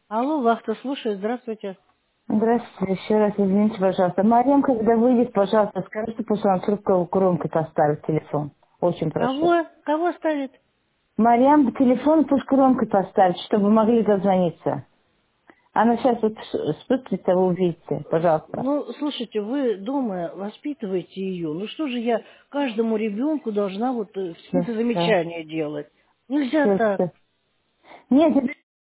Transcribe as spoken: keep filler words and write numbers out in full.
Алло, вахта, слушаю, здравствуйте. Здравствуйте, еще раз извините, пожалуйста. Марьям, когда выйдет, пожалуйста, скажите, пусть он трубку громко поставит телефон. Очень прошу. Кого? Кого ставит? Марьям, телефон пусть громко поставит, чтобы могли дозвониться. Она сейчас вот спустится, вы увидите, пожалуйста. Ну, слушайте, вы дома воспитываете ее. Ну что же я каждому ребенку должна вот э, Все, какие-то все, замечания делать? Нельзя все, так. все. Нет,